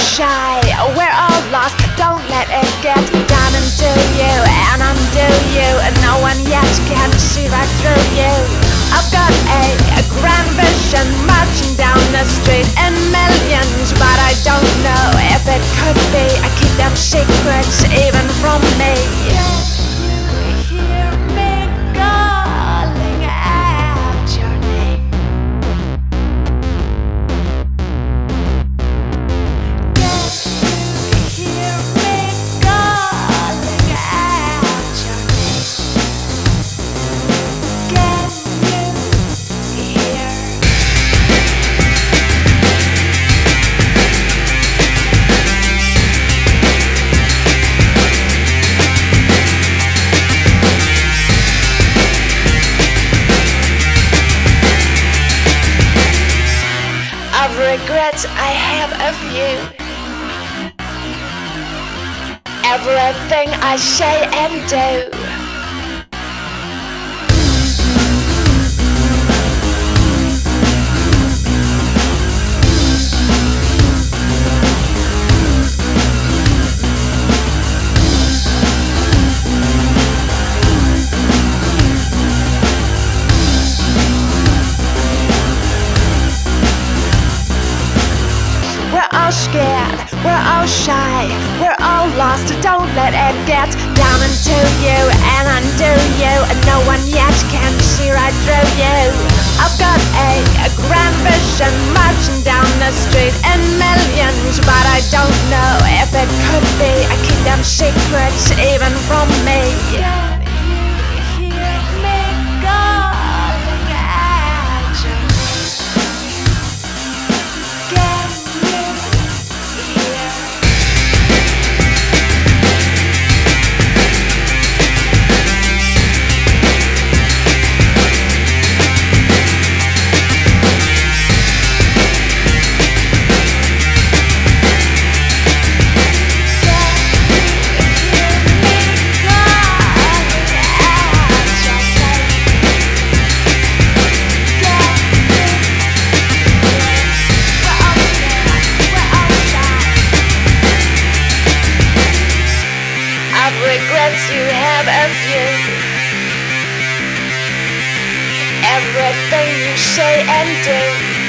shy, we're all lost. Don't let it get down into you and undo you. No one yet can see right through you. I've got a grand vision marching down the street in millions, but I don't know if it could be. I keep them secrets even from me. Can you hear me calling out your name? Can you hear me calling out your name? Can you hear? Of regrets I have of you. Everything I say and do. We're all scared, we're all shy, we're all lost. Don't let it get down into you and undo you. No one yet can see right through you. I've got a grand vision marching down the street in millions, but I don't know if it could be. I keep them secrets even from me. Can you hear me calling out your name? Can you hear? Regrets you have of you. Everything you say and do.